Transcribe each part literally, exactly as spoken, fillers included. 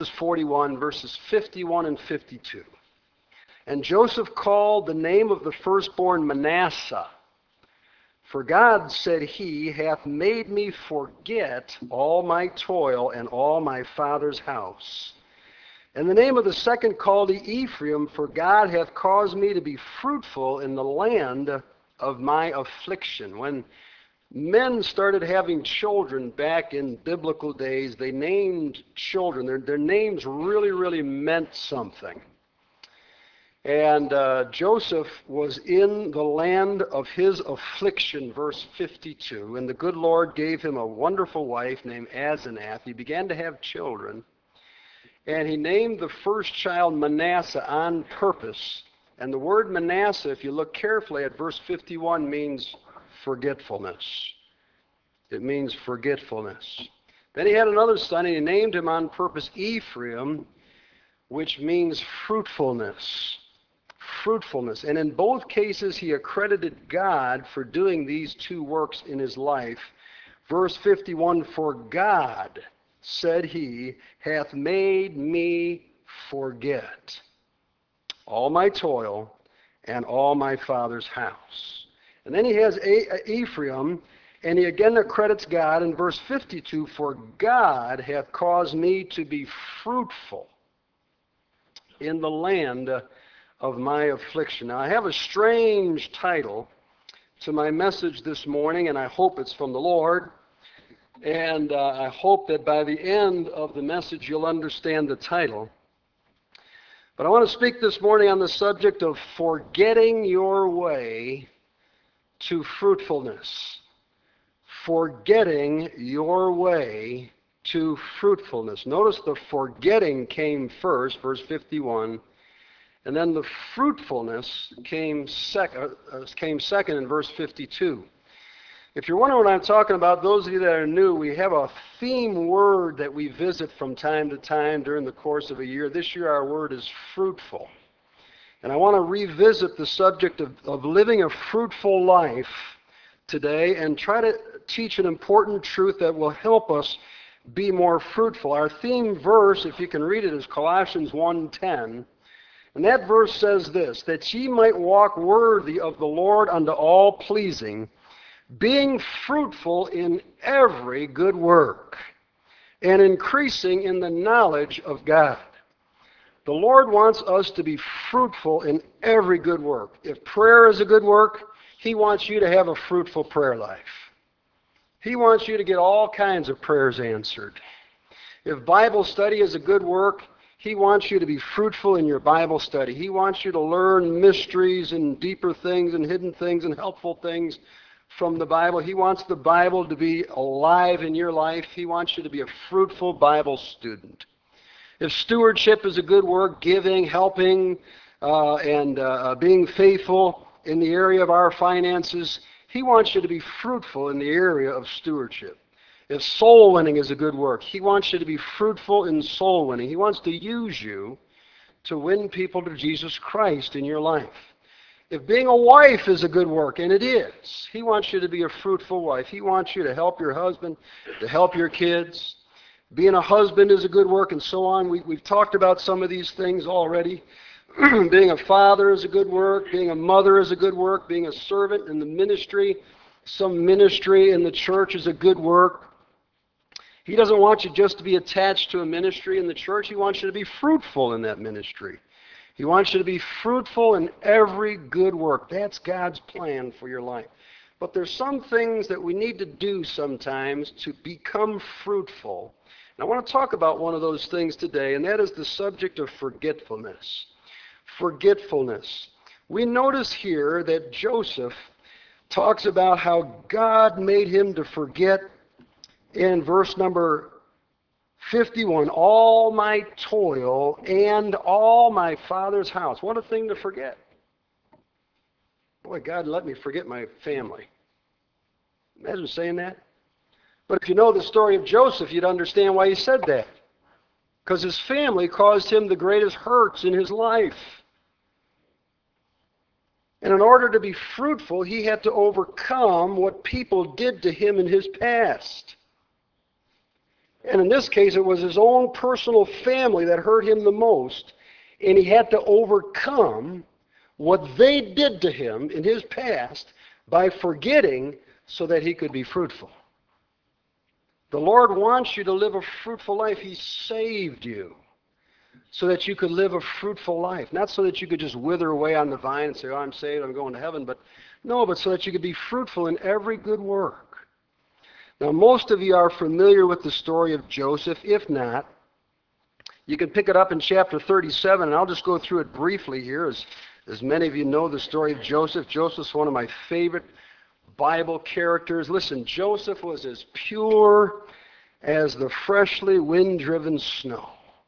forty-one, verses fifty-one and fifty-two. And Joseph called the name of the firstborn Manasseh, for God, said he, hath made me forget all my toil and all my father's house. And the name of the second called he Ephraim, for God hath caused me to be fruitful in the land of my affliction. When men started having children back in biblical days, they named children. Their, their names really, really meant something. And uh, Joseph was in the land of his affliction, verse fifty-two. And the good Lord gave him a wonderful wife named Asenath. He began to have children. And he named the first child Manasseh on purpose. And the word Manasseh, if you look carefully at verse fifty-one, means forgetfulness. It means forgetfulness. Then he had another son, and he named him on purpose Ephraim, which means fruitfulness. Fruitfulness. And in both cases, he accredited God for doing these two works in his life. Verse fifty-one, for God, said he, hath made me forget all my toil and all my father's house. And then he has Ephraim, and he again accredits God in verse fifty-two, for God hath caused me to be fruitful in the land of my affliction. Now, I have a strange title to my message this morning, and I hope it's from the Lord. And uh, I hope that by the end of the message you'll understand the title. But I want to speak this morning on the subject of forgetting your way to fruitfulness. Forgetting your way to fruitfulness. Notice the forgetting came first, verse fifty-one, and then the fruitfulness came, sec- uh, came second in verse fifty-two. If you're wondering what I'm talking about, those of you that are new, we have a theme word that we visit from time to time during the course of a year. This year our word is fruitful. And I want to revisit the subject of, of living a fruitful life today and try to teach an important truth that will help us be more fruitful. Our theme verse, if you can read it, is Colossians one ten. And that verse says this, that ye might walk worthy of the Lord unto all pleasing, being fruitful in every good work, and increasing in the knowledge of God. The Lord wants us to be fruitful in every good work. If prayer is a good work, He wants you to have a fruitful prayer life. He wants you to get all kinds of prayers answered. If Bible study is a good work, He wants you to be fruitful in your Bible study. He wants you to learn mysteries and deeper things and hidden things and helpful things from the Bible. He wants the Bible to be alive in your life. He wants you to be a fruitful Bible student. If stewardship is a good work, giving, helping, uh, and uh, being faithful in the area of our finances, He wants you to be fruitful in the area of stewardship. If soul winning is a good work, He wants you to be fruitful in soul winning. He wants to use you to win people to Jesus Christ in your life. If being a wife is a good work, and it is, He wants you to be a fruitful wife. He wants you to help your husband, to help your kids. Being a husband is a good work, and so on. We, we've talked about some of these things already. Being a father is a good work. Being a mother is a good work. Being a servant in the ministry, some ministry in the church is a good work. He doesn't want you just to be attached to a ministry in the church. He wants you to be fruitful in that ministry. He wants you to be fruitful in every good work. That's God's plan for your life. But there's some things that we need to do sometimes to become fruitful. And I want to talk about one of those things today, and that is the subject of forgetfulness. Forgetfulness. We notice here that Joseph talks about how God made him to forget in verse number fifty-one, all my toil and all my father's house. What a thing to forget. Boy, God let me forget my family. Imagine saying that. But if you know the story of Joseph, you'd understand why he said that. Because his family caused him the greatest hurts in his life. And in order to be fruitful, he had to overcome what people did to him in his past. And in this case, it was his own personal family that hurt him the most, and he had to overcome what they did to him in his past by forgetting so that he could be fruitful. The Lord wants you to live a fruitful life. He saved you so that you could live a fruitful life. Not so that you could just wither away on the vine and say, oh, I'm saved, I'm going to heaven. But no, but so that you could be fruitful in every good work. Now, most of you are familiar with the story of Joseph. If not, you can pick it up in chapter thirty-seven, and I'll just go through it briefly here. As, as many of you know the story of Joseph. Joseph's one of my favorite Bible characters. Listen, Joseph was as pure as the freshly wind-driven snow.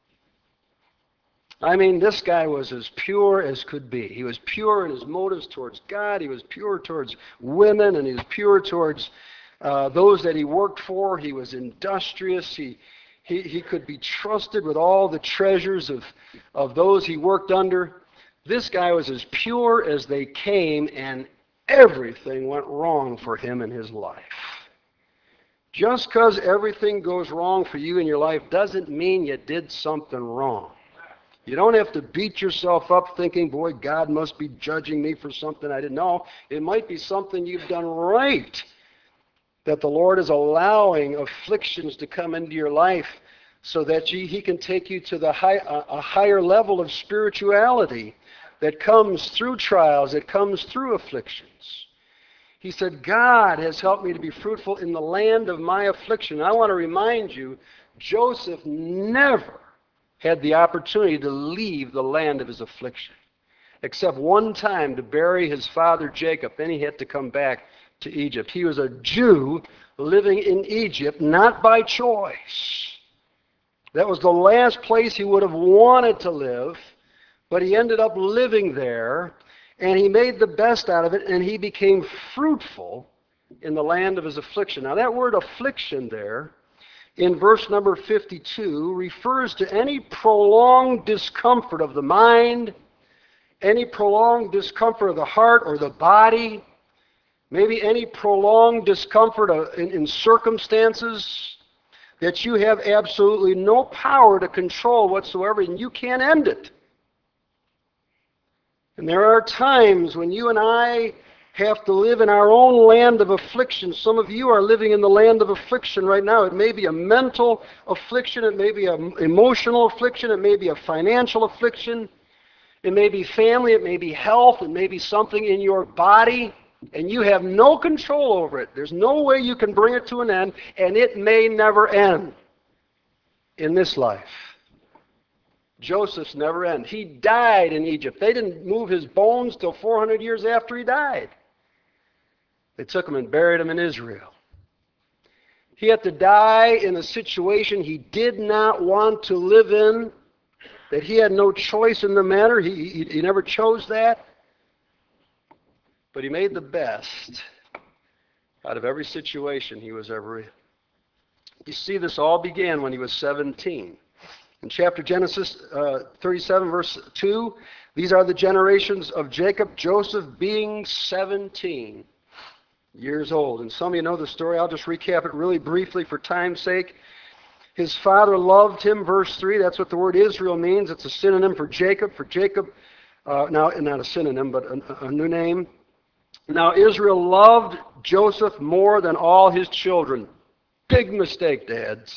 I mean, this guy was as pure as could be. He was pure in his motives towards God. He was pure towards women, and he was pure towards uh, those that he worked for. He was industrious. He, he, he could be trusted with all the treasures of, of those he worked under. This guy was as pure as they came, and everything went wrong for him in his life. Just because everything goes wrong for you in your life doesn't mean you did something wrong. You don't have to beat yourself up thinking, boy, God must be judging me for something I didn't know. It might be something you've done right, that the Lord is allowing afflictions to come into your life so that you, he can take you to the high, a, a higher level of spirituality that comes through trials, that comes through afflictions. He said, God has helped me to be fruitful in the land of my affliction. I want to remind you, Joseph never had the opportunity to leave the land of his affliction, except one time to bury his father Jacob. Then he had to come back to Egypt. He was a Jew living in Egypt, not by choice. That was the last place he would have wanted to live, but he ended up living there, and he made the best out of it, and he became fruitful in the land of his affliction. Now that word affliction there, in verse number fifty-two, refers to any prolonged discomfort of the mind, any prolonged discomfort of the heart or the body, maybe any prolonged discomfort of, in, in circumstances that you have absolutely no power to control whatsoever, and you can't end it. And there are times when you and I have to live in our own land of affliction. Some of you are living in the land of affliction right now. It may be a mental affliction. It may be an emotional affliction. It may be a financial affliction. It may be family. It may be health. It may be something in your body, and you have no control over it. There's no way you can bring it to an end, and it may never end in this life. Joseph's never end. He died in Egypt. They didn't move his bones till four hundred years after he died. They took him and buried him in Israel. He had to die in a situation he did not want to live in, that he had no choice in the matter. He, he, he never chose that. But he made the best out of every situation he was ever in. You see, this all began when he was seventeen. In chapter Genesis uh, thirty-seven, verse two, these are the generations of Jacob, Joseph being seventeen years old. And some of you know the story. I'll just recap it really briefly for time's sake. His father loved him, verse three. That's what the word Israel means. It's a synonym for Jacob. For Jacob, uh, now not a synonym, but a, a new name. Now Israel loved Joseph more than all his children. Big mistake, dads.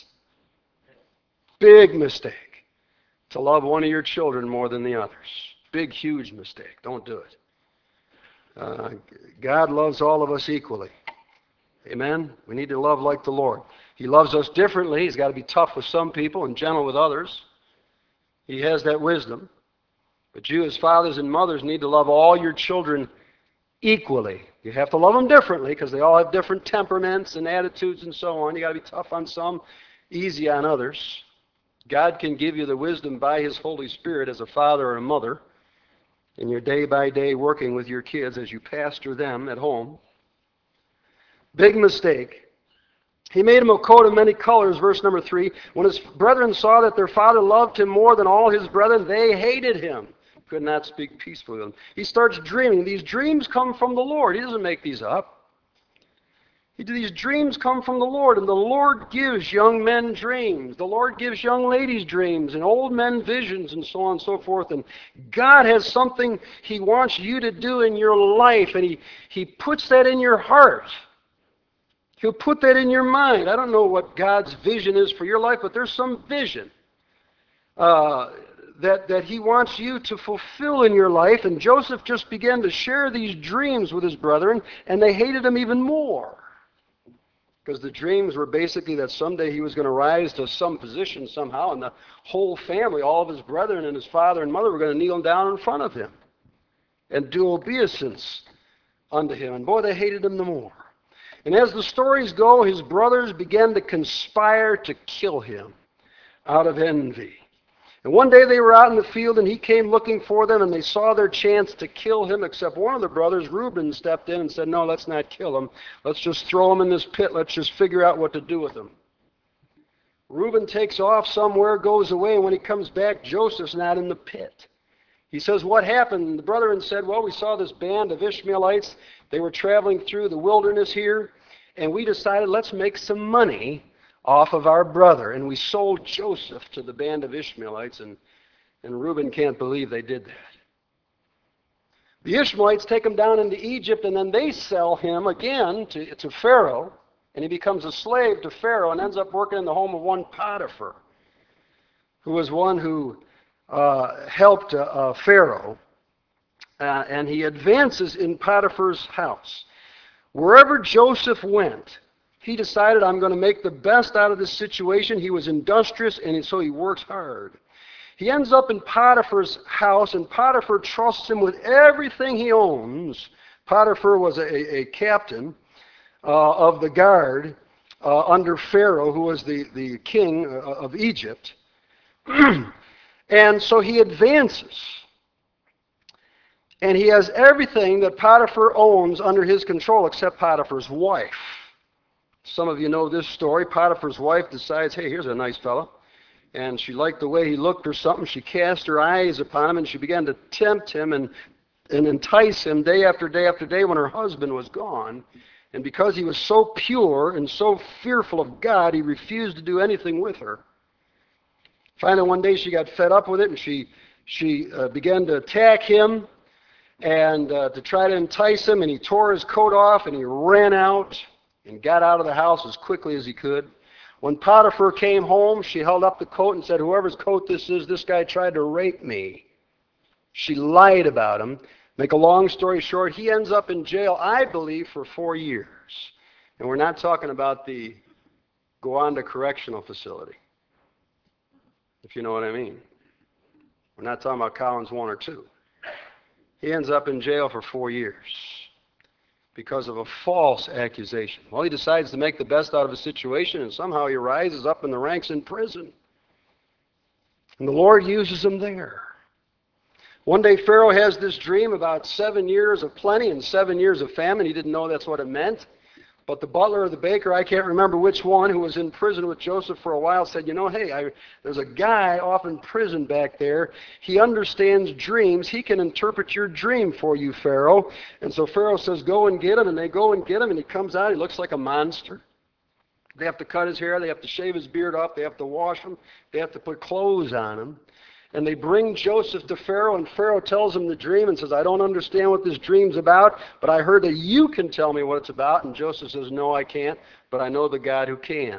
Big mistake to love one of your children more than the others. Big, huge mistake. Don't do it. Uh, God loves all of us equally. Amen? We need to love like the Lord. He loves us differently. He's got to be tough with some people and gentle with others. He has that wisdom. But you as fathers and mothers need to love all your children equally. You have to love them differently because they all have different temperaments and attitudes and so on. You got to be tough on some, easy on others. God can give you the wisdom by His Holy Spirit as a father or a mother in your day-by-day working with your kids as you pastor them at home. Big mistake. He made him a coat of many colors, verse number three. When his brethren saw that their father loved him more than all his brethren, they hated him. Could not speak peacefully with him. He starts dreaming. These dreams come from the Lord. He doesn't make these up. These dreams come from the Lord, and the Lord gives young men dreams. The Lord gives young ladies dreams, and old men visions, and so on and so forth. And God has something He wants you to do in your life, and He, he puts that in your heart. He'll put that in your mind. I don't know what God's vision is for your life, but there's some vision uh, that, that He wants you to fulfill in your life. And Joseph just began to share these dreams with his brethren, and they hated him even more. Because the dreams were basically that someday he was going to rise to some position somehow, and the whole family, all of his brethren and his father and mother, were going to kneel down in front of him and do obeisance unto him. And boy, they hated him the more. And as the stories go, his brothers began to conspire to kill him out of envy. And one day they were out in the field, and he came looking for them, and they saw their chance to kill him, except one of the brothers, Reuben, stepped in and said, no, let's not kill him. Let's just throw him in this pit. Let's just figure out what to do with him. Reuben takes off somewhere, goes away, and when he comes back, Joseph's not in the pit. He says, what happened? And the brethren said, well, we saw this band of Ishmaelites. They were traveling through the wilderness here, and we decided let's make some money off of our brother, and we sold Joseph to the band of Ishmaelites, and, and Reuben can't believe they did that. The Ishmaelites take him down into Egypt, and then they sell him again to, to Pharaoh, and he becomes a slave to Pharaoh and ends up working in the home of one Potiphar, who was one who uh, helped uh, uh, Pharaoh, uh, and he advances in Potiphar's house. Wherever Joseph went, he decided, I'm going to make the best out of this situation. He was industrious, and so he works hard. He ends up in Potiphar's house, and Potiphar trusts him with everything he owns. Potiphar was a, a captain uh, of the guard uh, under Pharaoh, who was the, the king of Egypt. And so he advances. And he has everything that Potiphar owns under his control except Potiphar's wife. Some of you know this story. Potiphar's wife decides, hey, here's a nice fellow. And she liked the way he looked or something. She cast her eyes upon him, and she began to tempt him and, and entice him day after day after day when her husband was gone. And because he was so pure and so fearful of God, he refused to do anything with her. Finally, one day she got fed up with it, and she, she uh, began to attack him and uh, to try to entice him, and he tore his coat off, and he ran out and got out of the house as quickly as he could. When Potiphar came home, she held up the coat and said, whoever's coat this is, this guy tried to rape me. She lied about him. Make a long story short, he ends up in jail, I believe, for four years. And we're not talking about the Gowanda Correctional Facility, if you know what I mean. We're not talking about Collins one or two. He ends up in jail for four years. Because of a false accusation. Well, he decides to make the best out of a situation, and somehow he rises up in the ranks in prison. And the Lord uses him there. One day Pharaoh has this dream about seven years of plenty and seven years of famine. He didn't know that's what it meant. But the butler or the baker, I can't remember which one, who was in prison with Joseph for a while, said, you know, hey, I, there's a guy off in prison back there. He understands dreams. He can interpret your dream for you, Pharaoh. And so Pharaoh says, go and get him. And they go and get him. And he comes out. He looks like a monster. They have to cut his hair. They have to shave his beard off. They have to wash him. They have to put clothes on him. And they bring Joseph to Pharaoh, and Pharaoh tells him the dream and says, I don't understand what this dream's about, but I heard that you can tell me what it's about. And Joseph says, no, I can't, but I know the God who can.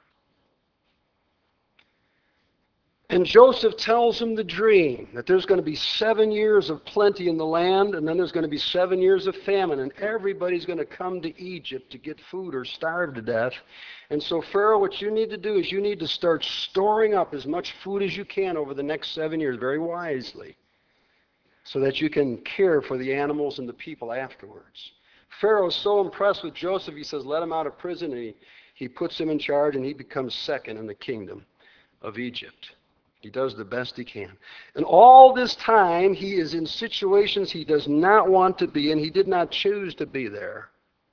And Joseph tells him the dream, that there's going to be seven years of plenty in the land, and then there's going to be seven years of famine, and everybody's going to come to Egypt to get food or starve to death. And so, Pharaoh, what you need to do is you need to start storing up as much food as you can over the next seven years, very wisely, so that you can care for the animals and the people afterwards. Pharaoh is so impressed with Joseph, he says, let him out of prison, and he, he puts him in charge, and he becomes second in the kingdom of Egypt. He does the best he can. And all this time, he is in situations he does not want to be in. He did not choose to be there.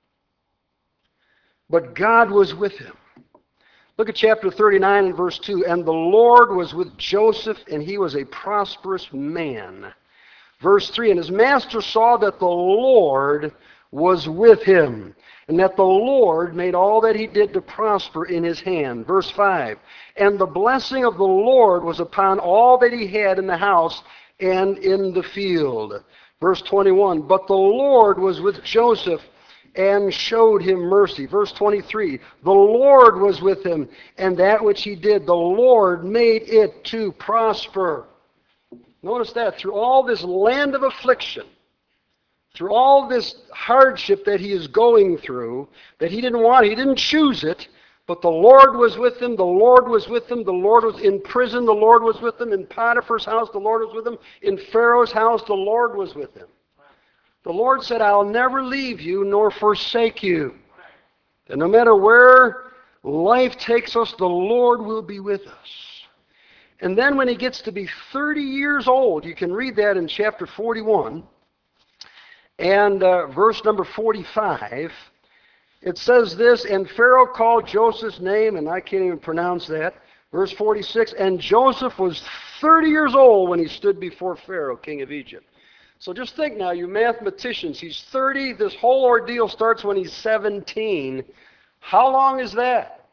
But God was with him. Look at chapter thirty-nine and verse two. And the Lord was with Joseph, and he was a prosperous man. Verse three, and his master saw that the Lord was with him, and that the Lord made all that he did to prosper in his hand. Verse five, and the blessing of the Lord was upon all that he had in the house and in the field. Verse twenty-one, but the Lord was with Joseph and showed him mercy. Verse twenty-three, the Lord was with him, and that which he did, the Lord made it to prosper. Notice that, through all this land of affliction, through all this hardship that he is going through, that he didn't want, he didn't choose it, but the Lord was with him, the Lord was with him, the Lord was in prison, the Lord was with him, in Potiphar's house, the Lord was with him, in Pharaoh's house, the Lord was with him. The Lord said, I'll never leave you nor forsake you. And no matter where life takes us, the Lord will be with us. And then when he gets to be thirty years old, you can read that in chapter forty-one, and uh, verse number forty-five, it says this, and Pharaoh called Joseph's name, and I can't even pronounce that. Verse forty-six, and Joseph was thirty years old when he stood before Pharaoh, king of Egypt. So just think now, you mathematicians, he's thirty, this whole ordeal starts when he's seventeen. How long is that?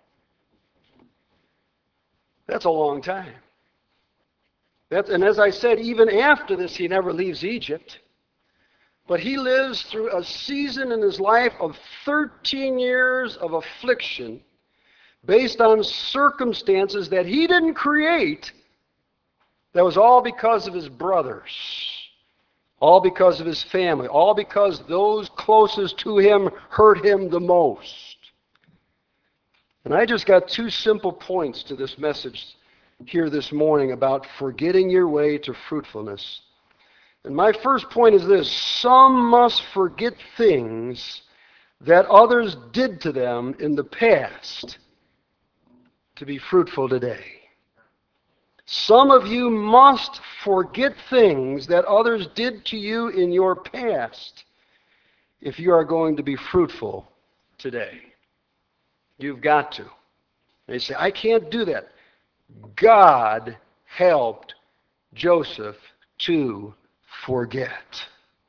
That's a long time. That's, and as I said, even after this, he never leaves Egypt. But he lives through a season in his life of thirteen years of affliction based on circumstances that he didn't create. That was all because of his brothers. All because of his family. All because those closest to him hurt him the most. And I just got two simple points to this message here this morning about forgetting your way to fruitfulness. And my first point is this: some must forget things that others did to them in the past to be fruitful today. Some of you must forget things that others did to you in your past if you are going to be fruitful today. You've got to. And you say, I can't do that. God helped Joseph to forget.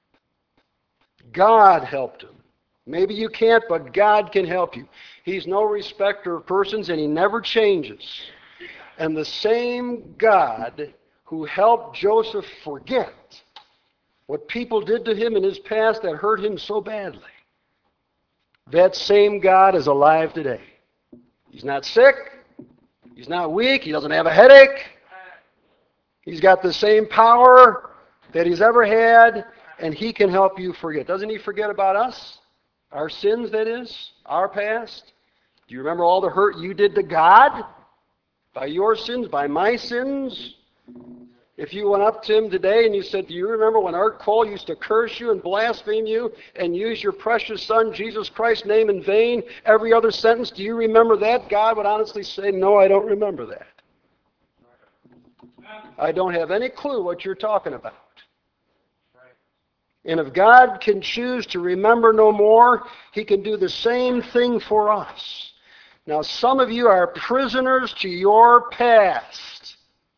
God helped him. Maybe you can't, but God can help you. He's no respecter of persons, and he never changes. And the same God who helped Joseph forget what people did to him in his past that hurt him so badly, that same God is alive today. He's not sick. He's not weak. He doesn't have a headache. He's got the same power that he's ever had, and he can help you forget. Doesn't he forget about us? Our sins, that is, our past. Do you remember all the hurt you did to God? By your sins, by my sins? If you went up to him today and you said, do you remember when Art Cole used to curse you and blaspheme you and use your precious son, Jesus Christ's name in vain, every other sentence? Do you remember that? God would honestly say, no, I don't remember that. I don't have any clue what you're talking about. And if God can choose to remember no more, he can do the same thing for us. Now, some of you are prisoners to your past.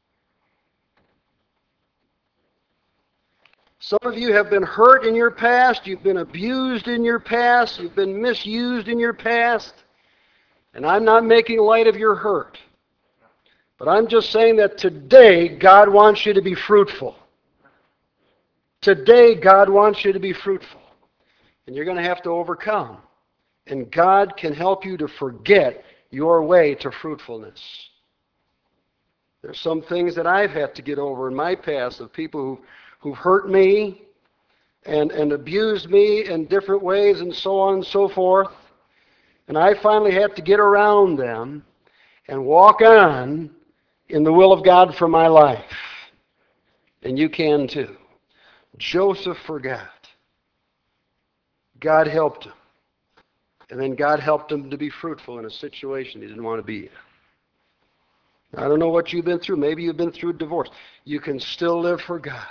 Some of you have been hurt in your past. You've been abused in your past. You've been misused in your past. And I'm not making light of your hurt. But I'm just saying that today, God wants you to be fruitful. Today, God wants you to be fruitful. And you're going to have to overcome. And God can help you to forget your way to fruitfulness. There's some things that I've had to get over in my past of people who, who've hurt me and, and abused me in different ways and so on and so forth. And I finally had to get around them and walk on in the will of God for my life. And you can too. Joseph forgot. God helped him. And then God helped him to be fruitful in a situation he didn't want to be in. I don't know what you've been through. Maybe you've been through a divorce. You can still live for God.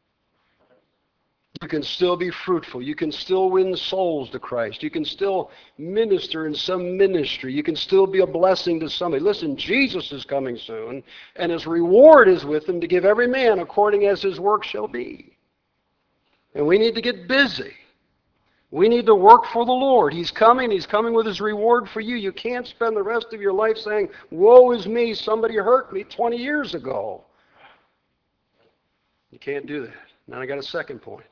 You can still be fruitful. You can still win souls to Christ. You can still minister in some ministry. You can still be a blessing to somebody. Listen, Jesus is coming soon, and his reward is with him to give every man according as his work shall be. And we need to get busy. We need to work for the Lord. He's coming. He's coming with his reward for you. You can't spend the rest of your life saying, woe is me, somebody hurt me twenty years ago. You can't do that. Now I got a second point.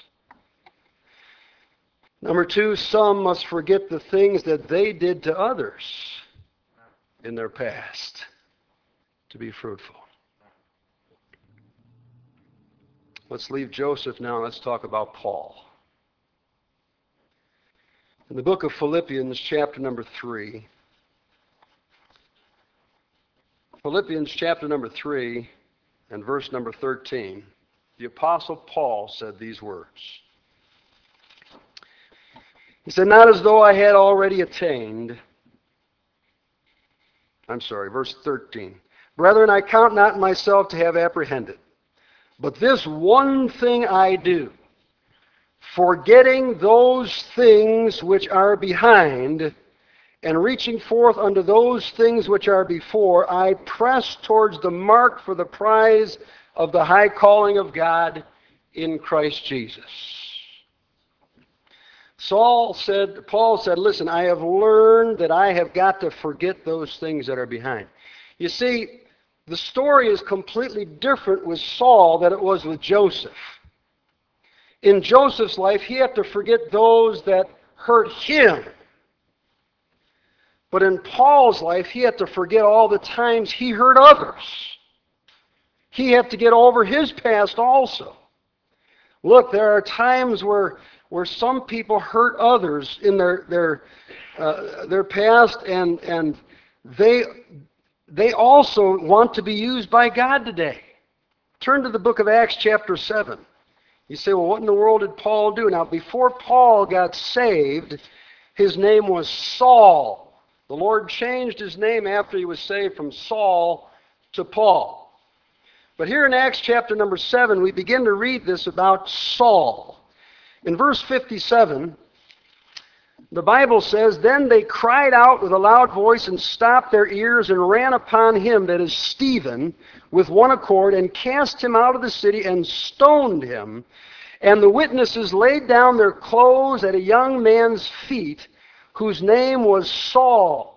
Number two, some must forget the things that they did to others in their past to be fruitful. Let's leave Joseph now. Let's talk about Paul. In the book of Philippians, chapter number three, Philippians chapter number three and verse number thirteen, the Apostle Paul said these words. He said, not as though I had already attained. I'm sorry, verse thirteen. Brethren, I count not myself to have apprehended, but this one thing I do, forgetting those things which are behind, and reaching forth unto those things which are before, I press towards the mark for the prize of the high calling of God in Christ Jesus. Saul said, Paul said, listen, I have learned that I have got to forget those things that are behind. You see, the story is completely different with Saul than it was with Joseph. In Joseph's life, he had to forget those that hurt him. But in Paul's life, he had to forget all the times he hurt others. He had to get over his past also. Look, there are times where, where some people hurt others in their their uh, their past, and and they they also want to be used by God today. Turn to the book of Acts chapter seven. You say, well, what in the world did Paul do? Now, before Paul got saved, his name was Saul. The Lord changed his name after he was saved from Saul to Paul. But here in Acts chapter number seven, we begin to read this about Saul. In verse fifty-seven, the Bible says, then they cried out with a loud voice and stopped their ears and ran upon him, that is Stephen, with one accord, and cast him out of the city and stoned him. And the witnesses laid down their clothes at a young man's feet, whose name was Saul.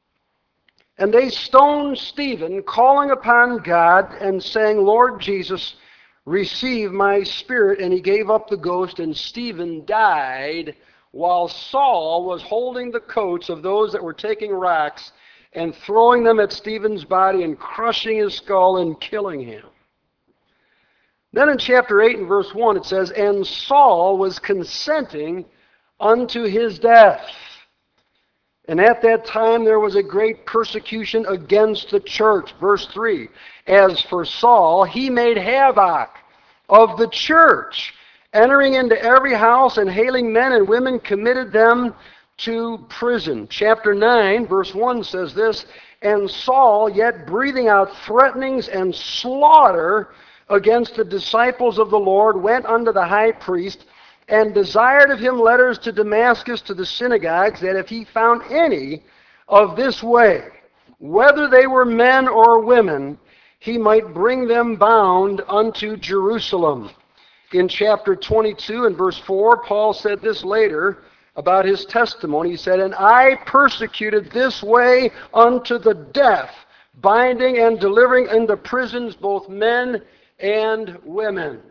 And they stoned Stephen, calling upon God and saying, Lord Jesus, receive my spirit. And he gave up the ghost, and Stephen died, while Saul was holding the coats of those that were taking rocks and throwing them at Stephen's body and crushing his skull and killing him. Then in chapter eight and verse one it says, and Saul was consenting unto his death. And at that time there was a great persecution against the church. Verse three, as for Saul, he made havoc of the church, entering into every house and hailing men and women, committed them to prison. Chapter nine, verse one says this, and Saul, yet breathing out threatenings and slaughter against the disciples of the Lord, went unto the high priest and desired of him letters to Damascus to the synagogues, that if he found any of this way, whether they were men or women, he might bring them bound unto Jerusalem. In chapter twenty-two and verse four, Paul said this later about his testimony. He said, and I persecuted this way unto the death, binding and delivering into prisons both men and women.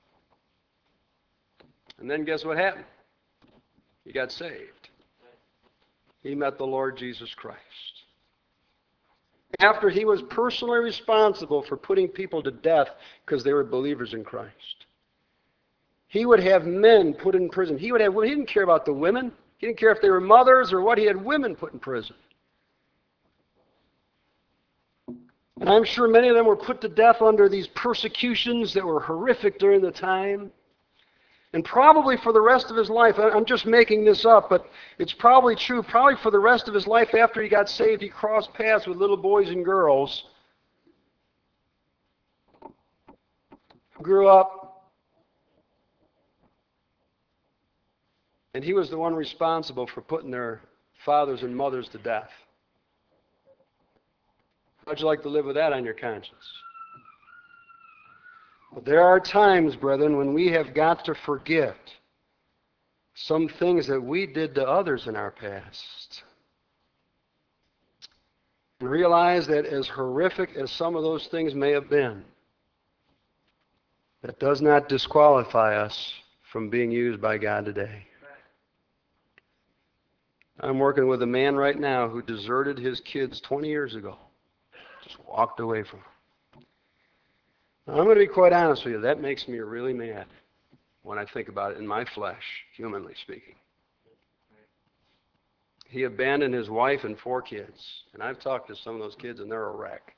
And then guess what happened? He got saved. He met the Lord Jesus Christ. After he was personally responsible for putting people to death because they were believers in Christ. He would have men put in prison. He would have, he didn't care about the women. He didn't care if they were mothers or what. He had women put in prison. And I'm sure many of them were put to death under these persecutions that were horrific during the time. And probably for the rest of his life, I'm just making this up, but it's probably true, probably for the rest of his life after he got saved, he crossed paths with little boys and girls who grew up. And he was the one responsible for putting their fathers and mothers to death. How'd you like to live with that on your conscience? But there are times, brethren, when we have got to forget some things that we did to others in our past. And realize that as horrific as some of those things may have been, that does not disqualify us from being used by God today. I'm working with a man right now who deserted his kids twenty years ago. Just walked away from them. Now, I'm going to be quite honest with you. That makes me really mad when I think about it in my flesh, humanly speaking. He abandoned his wife and four kids. And I've talked to some of those kids, and they're a wreck.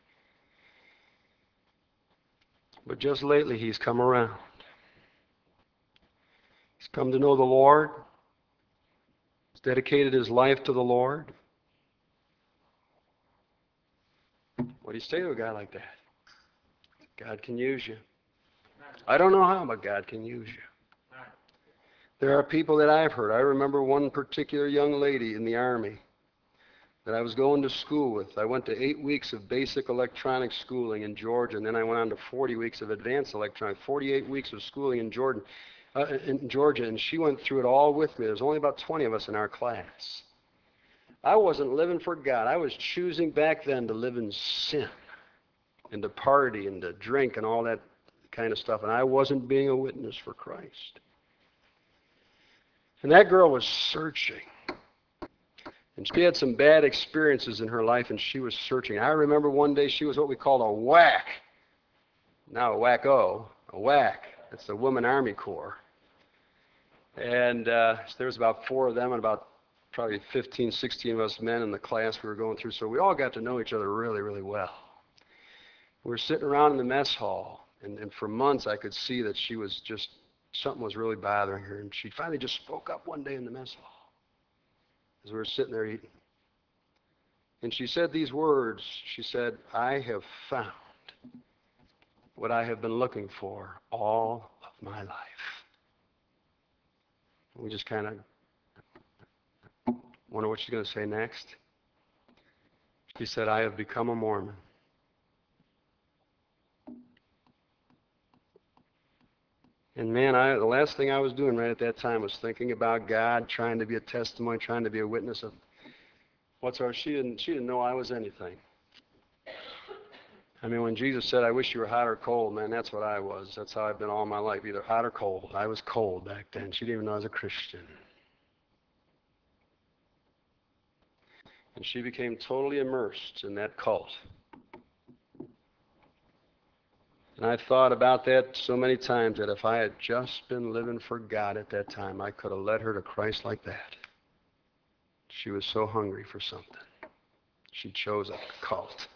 But just lately, he's come around. He's come to know the Lord. He's dedicated his life to the Lord. What do you say to a guy like that? God can use you. I don't know how, but God can use you. There are people that I've heard. I remember one particular young lady in the Army that I was going to school with. I went to eight weeks of basic electronic schooling in Georgia, and then I went on to forty weeks of advanced electronic, forty-eight weeks of schooling in Jordan, uh, in Georgia, and she went through it all with me. There was only about twenty of us in our class. I wasn't living for God. I was choosing back then to live in sin and to party and to drink and all that kind of stuff, and I wasn't being a witness for Christ. And that girl was searching. And she had some bad experiences in her life, and she was searching. I remember one day she was what we called a whack. Now a wacko, a whack. That's the Woman Army Corps. And uh, so there was about four of them and about probably fifteen, sixteen of us men in the class we were going through. So we all got to know each other really, really well. We were sitting around in the mess hall, and, and for months I could see that she was just, something was really bothering her. And she finally just spoke up one day in the mess hall as we were sitting there eating. And she said these words. She said, I have found what I have been looking for all of my life. And we just kind of wonder what she's going to say next. She said, I have become a Mormon. And man, I, the last thing I was doing right at that time was thinking about God, trying to be a testimony, trying to be a witness of whatsoever. She didn't, she didn't know I was anything. I mean, when Jesus said, I wish you were hot or cold, man, that's what I was. That's how I've been all my life, either hot or cold. I was cold back then. She didn't even know I was a Christian. And she became totally immersed in that cult. And I've thought about that so many times that if I had just been living for God at that time, I could have led her to Christ like that. She was so hungry for something. She chose a cult.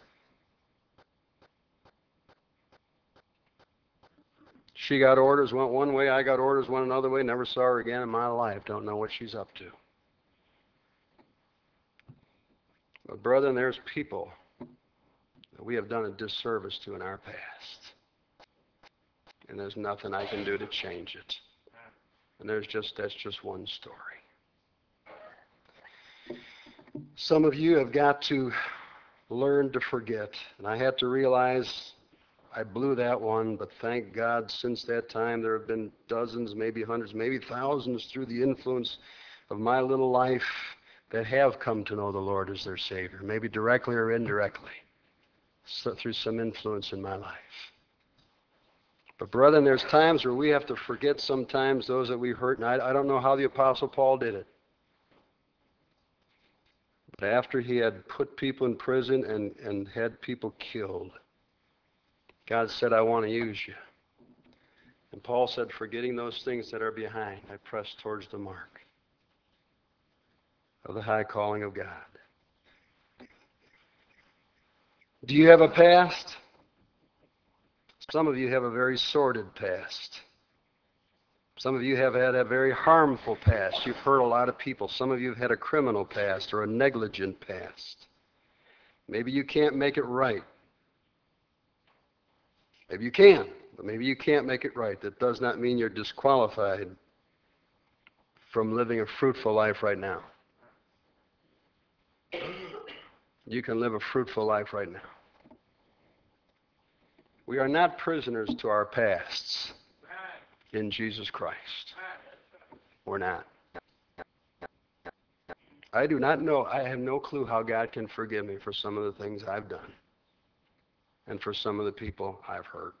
She got orders, went one way. I got orders, went another way. Never saw her again in my life. Don't know what she's up to. But brethren, there's people that we have done a disservice to in our past. And there's nothing I can do to change it. And there's just, that's just one story. Some of you have got to learn to forget. And I had to realize I blew that one, but thank God since that time there have been dozens, maybe hundreds, maybe thousands through the influence of my little life that have come to know the Lord as their Savior, maybe directly or indirectly, so through some influence in my life. But brethren, there's times where we have to forget sometimes those that we hurt, and I, I don't know how the Apostle Paul did it. But after he had put people in prison and, and had people killed, God said, I want to use you. And Paul said, forgetting those things that are behind, I press towards the mark of the high calling of God. Do you have a past? Some of you have a very sordid past. Some of you have had a very harmful past. You've hurt a lot of people. Some of you have had a criminal past or a negligent past. Maybe you can't make it right. Maybe you can, but maybe you can't make it right. That does not mean you're disqualified from living a fruitful life right now. You can live a fruitful life right now. We are not prisoners to our pasts in Jesus Christ. We're not. I do not know, I have no clue how God can forgive me for some of the things I've done and for some of the people I've hurt.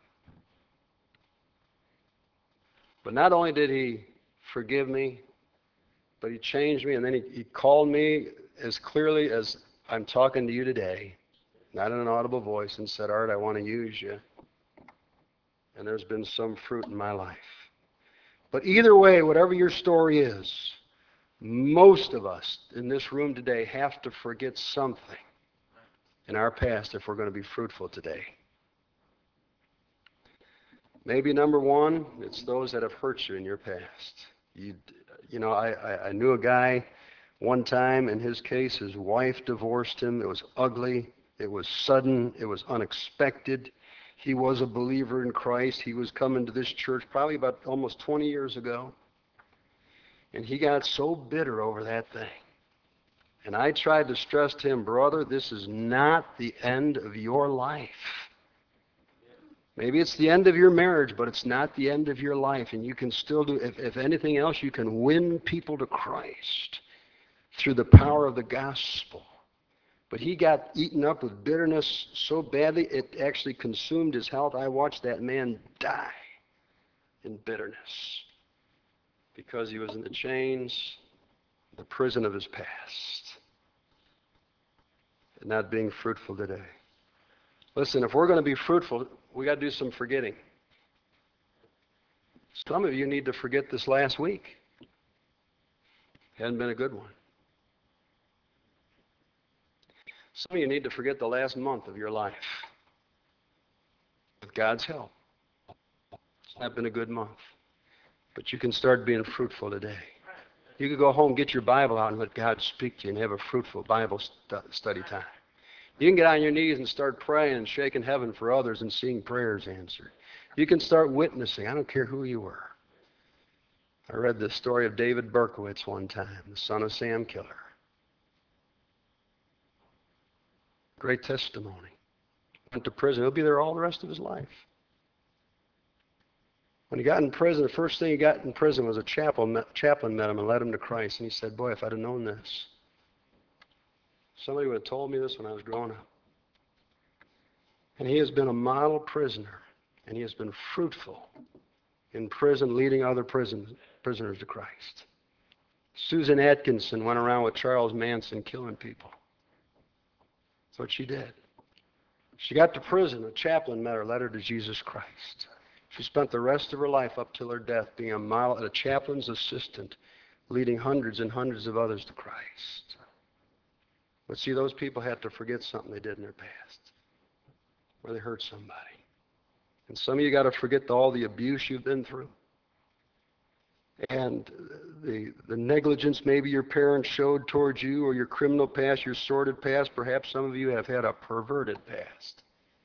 But not only did he forgive me, but he changed me, and then he, he called me as clearly as I'm talking to you today, not in an audible voice, and said, Art, I want to use you. And there's been some fruit in my life. But either way, whatever your story is, most of us in this room today have to forget something in our past if we're going to be fruitful today. Maybe number one, it's those that have hurt you in your past. You, you know, I, I, I knew a guy one time, in his case, his wife divorced him. It was ugly. It was sudden. It was unexpected. He was a believer in Christ. He was coming to this church probably about almost twenty years ago. And he got so bitter over that thing. And I tried to stress to him, brother, this is not the end of your life. Maybe it's the end of your marriage, but it's not the end of your life. And you can still do, if, if anything else, you can win people to Christ through the power of the gospel. But he got eaten up with bitterness so badly, it actually consumed his health. I watched that man die in bitterness because he was in the chains, the prison of his past, and not being fruitful today. Listen, if we're going to be fruitful, we got to do some forgetting. Some of you need to forget this last week. Hasn't been a good one. Some of you need to forget the last month of your life. With God's help. It's not been a good month. But you can start being fruitful today. You could go home, get your Bible out, and let God speak to you and have a fruitful Bible stu- study time. You can get on your knees and start praying and shaking heaven for others and seeing prayers answered. You can start witnessing. I don't care who you were. I read the story of David Berkowitz one time, the son of Sam Killer. Great testimony. Went to prison. He'll be there all the rest of his life. When he got in prison, the first thing he got in prison was a chaplain, chaplain met him and led him to Christ. And he said, boy, if I'd have known this, somebody would have told me this when I was growing up. And he has been a model prisoner, and he has been fruitful in prison, leading other prison, prisoners to Christ. Susan Atkinson went around with Charles Manson killing people. That's what she did. She got to prison. A chaplain met her, led her to Jesus Christ. She spent the rest of her life up till her death being a model, a chaplain's assistant, leading hundreds and hundreds of others to Christ. But see, those people had to forget something they did in their past, where they hurt somebody. And some of you got to forget all the abuse you've been through, and the the negligence maybe your parents showed towards you, or your criminal past, your sordid past. Perhaps some of you have had a perverted past.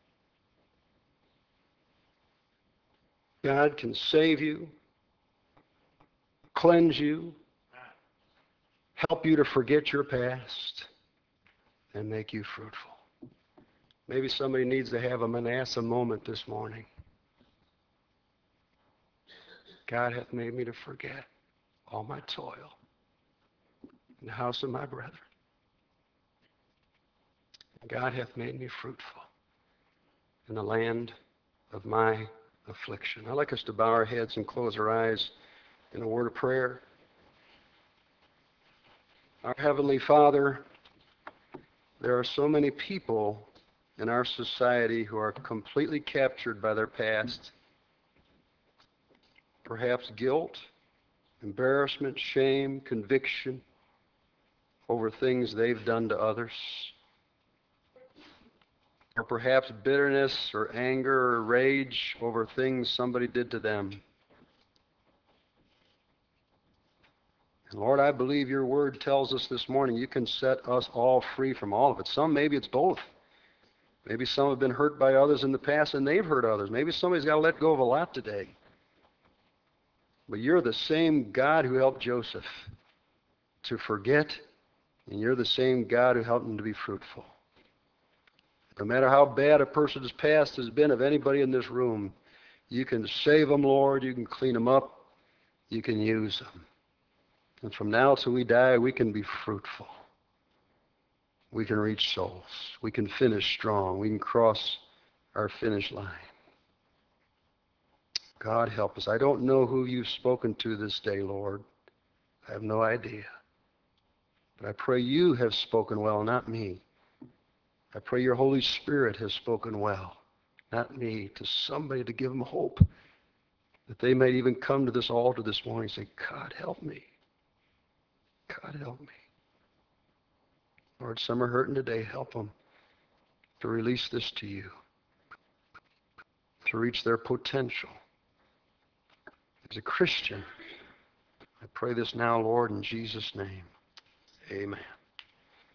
God can save you, cleanse you, help you to forget your past, and make you fruitful. Maybe somebody needs to have a Manasseh moment this morning. God hath made me to forget all my toil in the house of my brethren. God hath made me fruitful in the land of my affliction. I'd like us to bow our heads and close our eyes in a word of prayer. Our Heavenly Father, there are so many people in our society who are completely captured by their past. Perhaps guilt, embarrassment, shame, conviction over things they've done to others. Or perhaps bitterness or anger or rage over things somebody did to them. And Lord, I believe your word tells us this morning you can set us all free from all of it. Some, maybe it's both. Maybe some have been hurt by others in the past and they've hurt others. Maybe somebody's got to let go of a lot today. But you're the same God who helped Joseph to forget, and you're the same God who helped him to be fruitful. No matter how bad a person's past has been, of anybody in this room, you can save them, Lord. You can clean them up. You can use them. And from now till we die, we can be fruitful. We can reach souls. We can finish strong. We can cross our finish line. God help us. I don't know who you've spoken to this day, Lord. I have no idea. But I pray you have spoken well, not me. I pray your Holy Spirit has spoken well, not me, to somebody to give them hope, that they might even come to this altar this morning and say, God, help me. God, help me. Lord, some are hurting today. Help them to release this to you, to reach their potential. As a Christian, I pray this now, Lord, in Jesus' name. Amen.